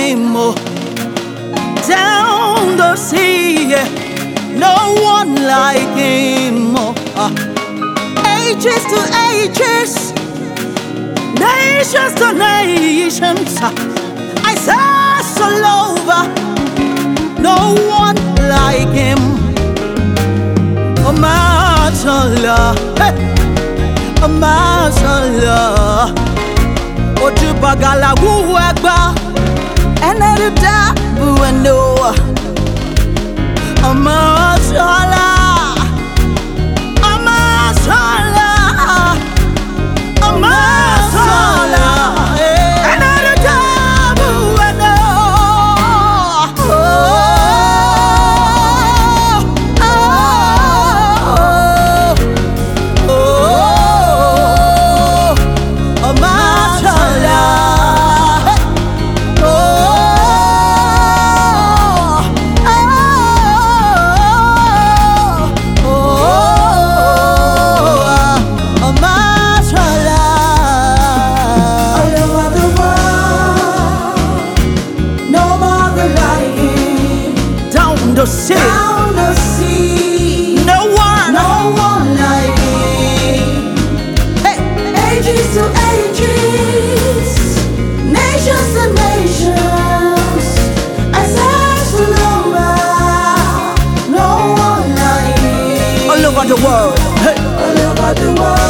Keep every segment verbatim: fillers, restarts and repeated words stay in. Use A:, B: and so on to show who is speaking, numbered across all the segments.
A: him. Oh, down the sea, no one like him. Oh, ah. Ages to ages, nations to nations, I search all over, no one like him. Oh, mashallah, hey. Oh, mashallah. Oju bagala wu agba, ene da buendo. Oh, mashallah. Sea. Down the sea, no one, no one like him. Hey. Ages to ages, nations to nations, I search all over, no one like him. All over the world, hey. All over the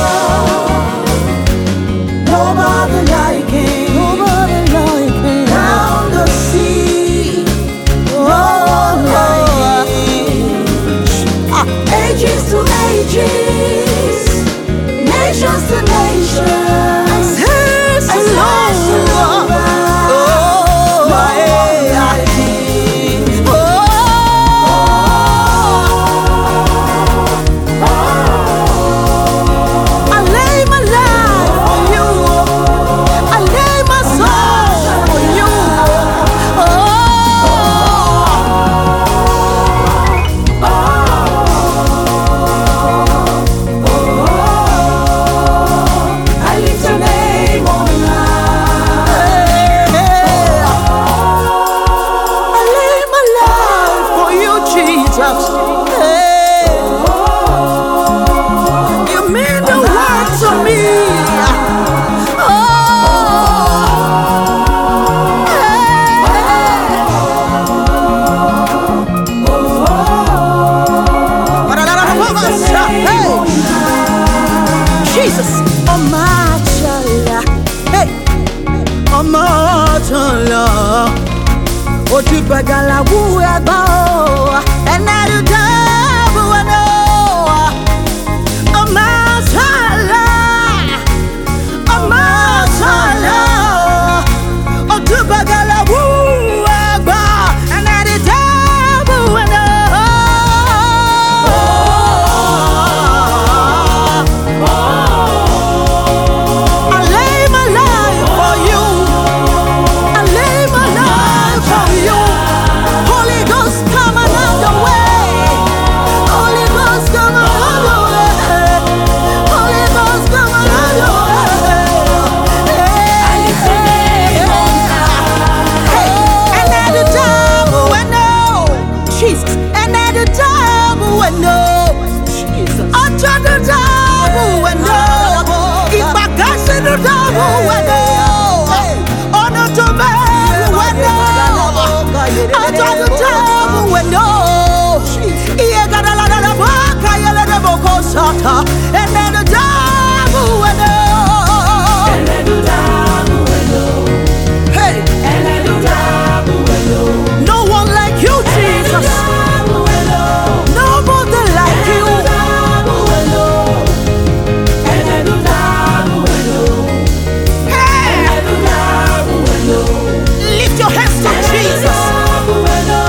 A: world, nobody like him. Nobody like him. Down the sea, no one like him. Ages to ages, nations to nations, I search all over, oh, no one like him. Oh, oh, oh. I lay my life for you, I lay my soul for you. Oh. Hey, you mean the world to me. Oh, hey. Jesus, oh mashallah, hey, oh mashallah, oh tu bagala wu eba. And I do double, I know. Oh, mashallah, oh, mashallah, oh, do bagala woo, and I do double, I know. Oh, oh, I lay my life for you. I lay my life for you. Holy Ghost, come on. And then the devil went oh, and then the devil went oh, hey, and then the devil went oh. No one like you, Jesus. Nobody like you. And then the devil went oh, hey, and then the devil went oh. Lift your hands to Jesus.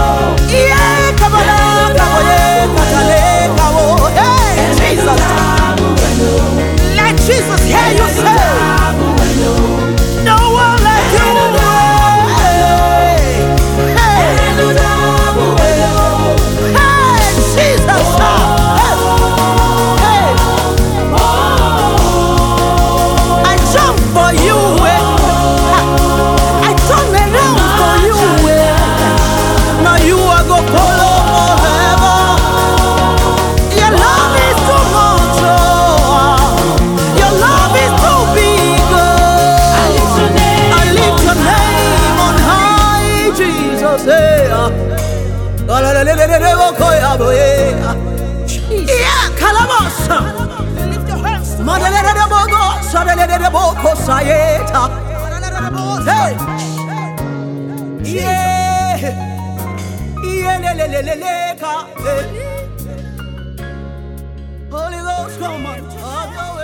A: Yeah, come on, come on, come on, come on, hey, Jesus. Hey, yeah, yeah, le, le, le, le, le, ka, eh. Holy Ghost, come on.